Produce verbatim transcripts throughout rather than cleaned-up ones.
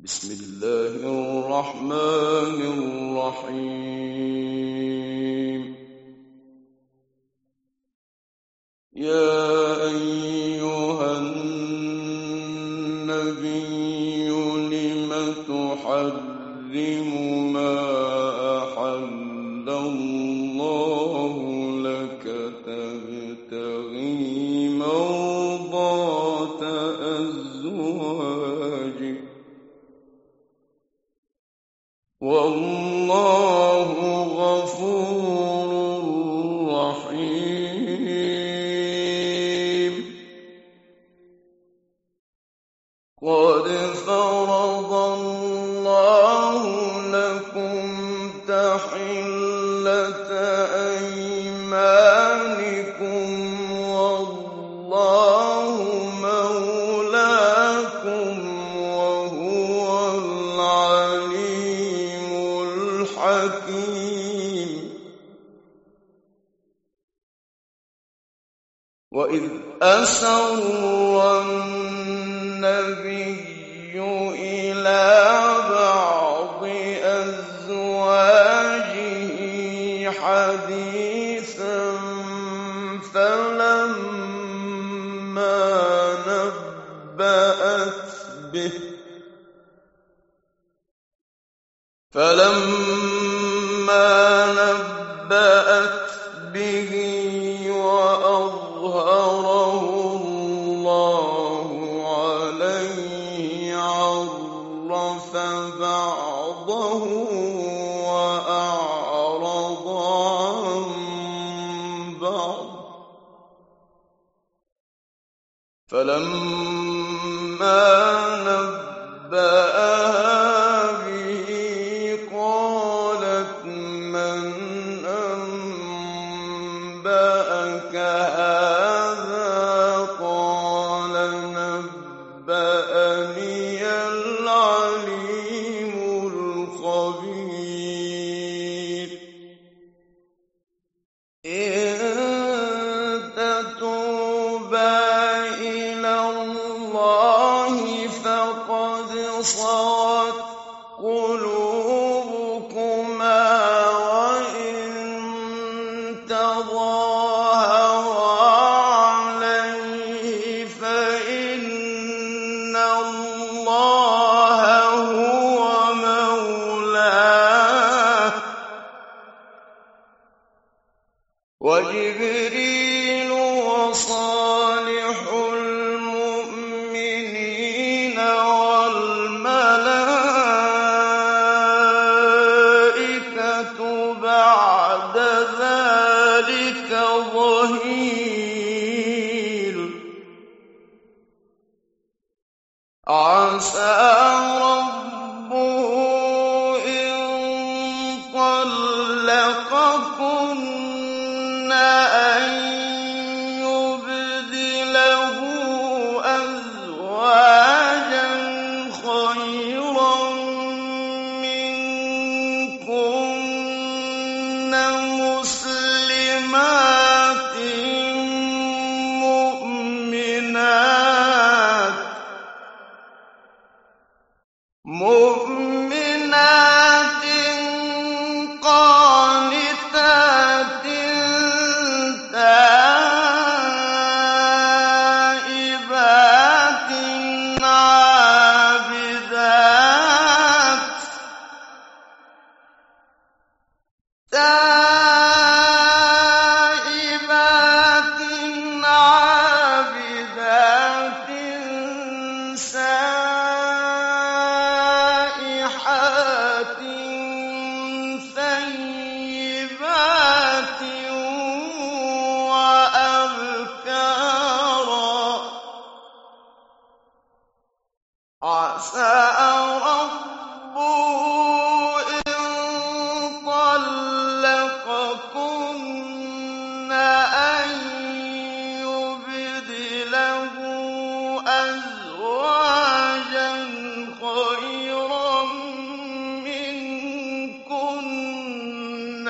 بسم الله الرحمن الرحيم. يا أيها النبي لم تحرم ما أحل الله لك تبتغي مرضات أزواجك والله غفور رحيم. قد فرض الله لكم تحلة أيمانكم والله مولاكم وهو العليم الحكيم. وإذ أسر النبي إلى بعض أزواجه حديثا فلما نبأت به فلما نبأت به وأظهره الله عليه عرف بعضه وأعرض عن بعض. فلما نبأها به قالت من أنبأك هذا قال نبأني العليم الخبير. إن تتوبا إلى الله فقد صغت قلوبكما وإن تظاهرا عليه فإن الله هو مولاه وجبريل وصالح المؤمنين والملائكة بعد ذلك ظهير. عسى ربه إن طلقكن أن يبدله أزواجا خيرا منكن مسلمات مؤمنات مؤمنات قانتات تائبات عابدات تائبات عابدات سائحات ثيبات وأبكارا. عسى ربه إن طلقكن أن يبدله أزواجا خيرا منكن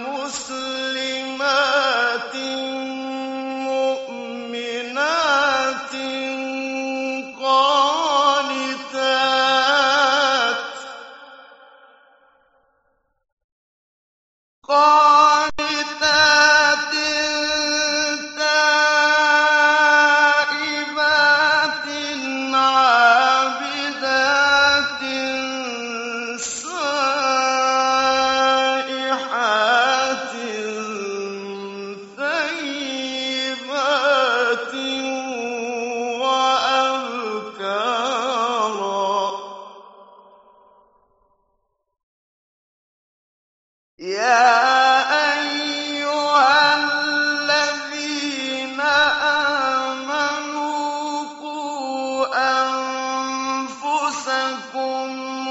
مسلمات مؤمنات قانتات يَا أَيُّهَا الَّذِينَ آمَنُوا قُوا أَنفُسَكُمْ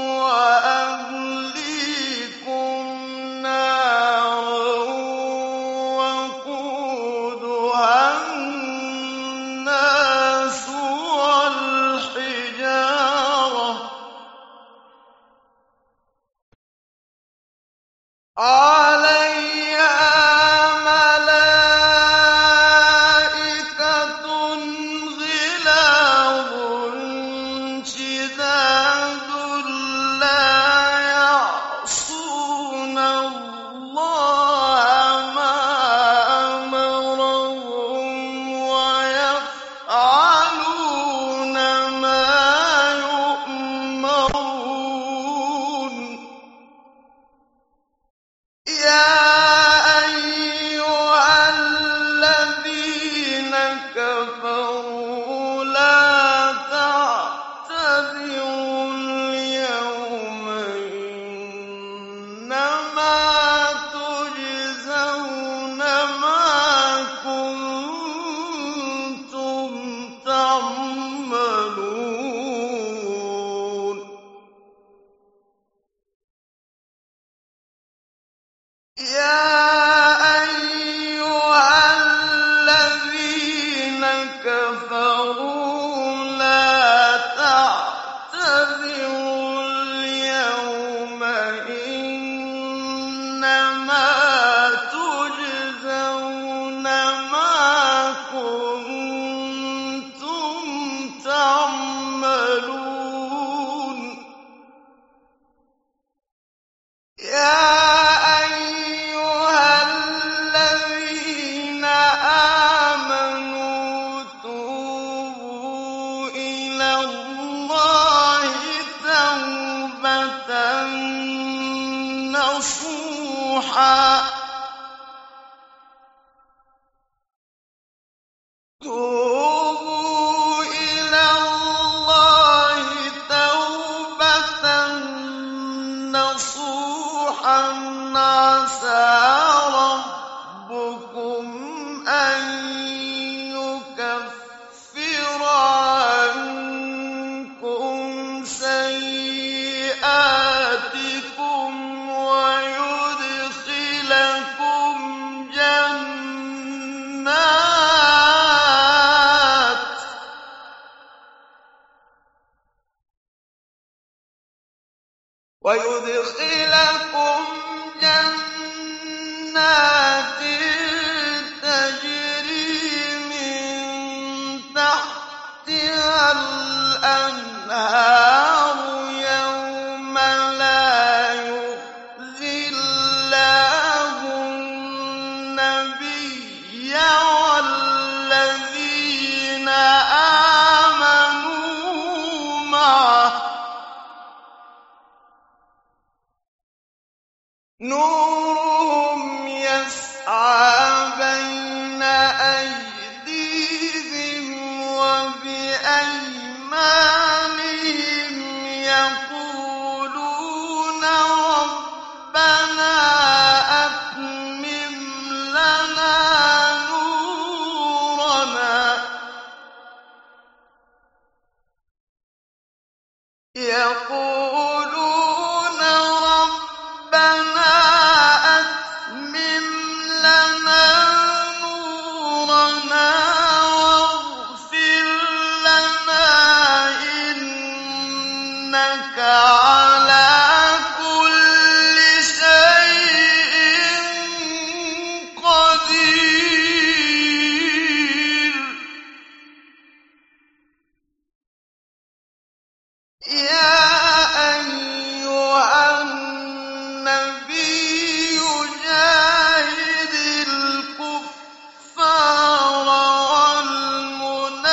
وَأَهْلِيكُمْ نَارًا وَقُودُهَا النَّاسُ وَالْحِجَارَةُ ۖ عَلَيْهَا مَلَائِكَةٌ غِلَاظٌ شِدَادٌ لَّا يَعْصُونَ اللَّهَ مَا أَمَرَهُمْ وَيَفْعَلُونَ مَا يُؤْمَرُونَ يَا أَيُّهَا الَّذِينَ كَفَرُوا لَا تَعْتَذِرُوا الْيَوْمَ ۖ إِنَّمَا تُجْزَوْنَ مَا كُنتُمْ تَعْمَلُونَ يَا أَيُّهَا الَّذِينَ كَفَرُوا لَا تَعْتَذِرُوا الْيَوْمَ ۖ إِنَّمَا تُجْزَوْنَ مَا كُنتُمْ تَعْمَلُونَ يَا أَيُّهَا الَّذِينَ آمَنُوا تُوبُوا إِلَى اللَّهِ تَوْبَةً نَّصُوحًا تُوبُوا إِلَى اللَّهِ تَوْبَةً نَّصُوحًا عَسَىٰ رَبُّكُمْ أَن يُكَفِّرَ عَنكُمْ سَيِّئَاتِكُمْ وَيُدْخِلَكُمْ جَنَّاتٍ وَيُدْخِلَكُمْ جَنَّاتٍ تَجْرِي مِن تَحْتِهَا الْأَنْهَارُ يَوْمَ لَا يُخْزِي اللَّهُ النَّبِيَّ وَالَّذِينَ آمَنُوا مَعَهُ ۖ نُورُهُمْ يَسْعَىٰ بَيْنَ أَيْدِيهِمْ وَبِأَيْمَانِهِمْ يَقُولُونَ رَبَّنَا أَتْمِمْ لَنَا نُورَنَا يَقُولُونَ رَبَّنَا أَتْمِمْ لَنَا نُورَنَا وَاغْفِرْ لَنَا إِنَّكَ عَلَىٰ كُلِّ شَيْءٍ قَدِيرٌ يَا أَيُّهَا النَّبِيُّ جَاهِدِ الْكُفَّارَ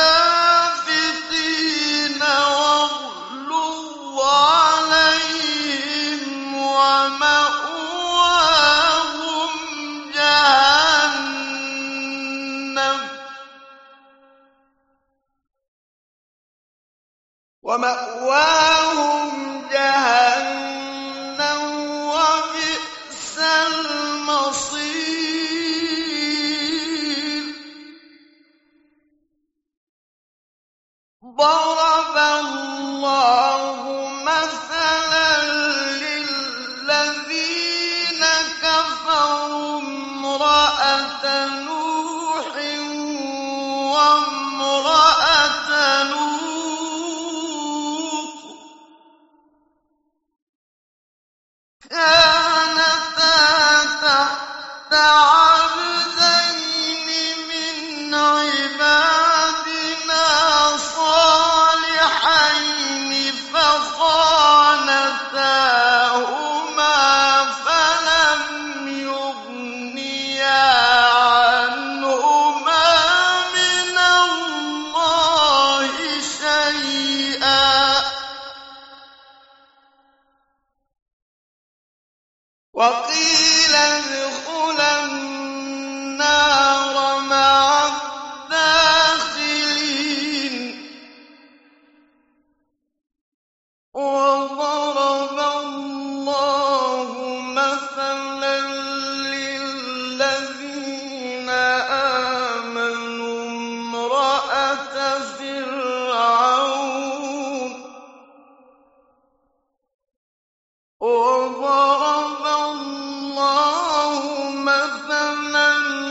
وَالْمُنَافِقِينَ وَاغْلُظْ عَلَيْهِمْ وقيل ادخلا النار مع الداخلين وضرب الله مثلا للذين آمنوا امرأة فرعون وضرب الله مثلا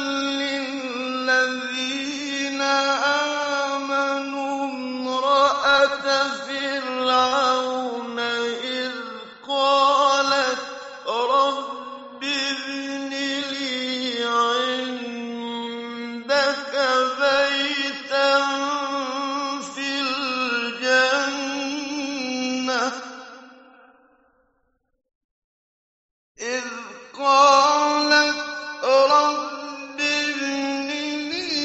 للذين آمنوا امرأة فرعون إذ قالت رب ابن لي عندك بيتا في الجنة إذ قالت رب ابن لي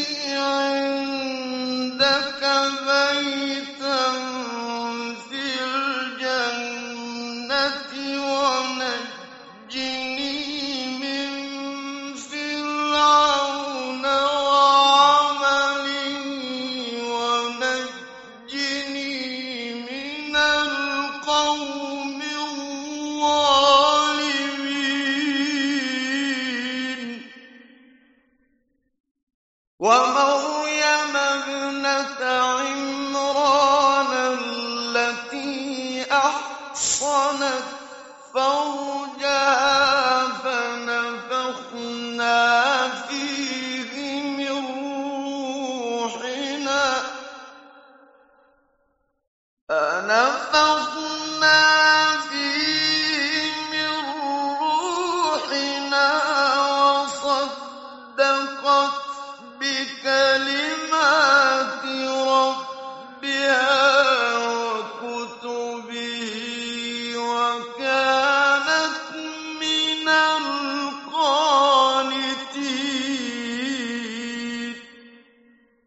عندك بيتا في الجنة ونجني من فرعون وعمله ونجني من القوم الظالمين ومريم ابنة عمران التي أحصنت فرجها فنفخنا فيه من روحنا فنفخنا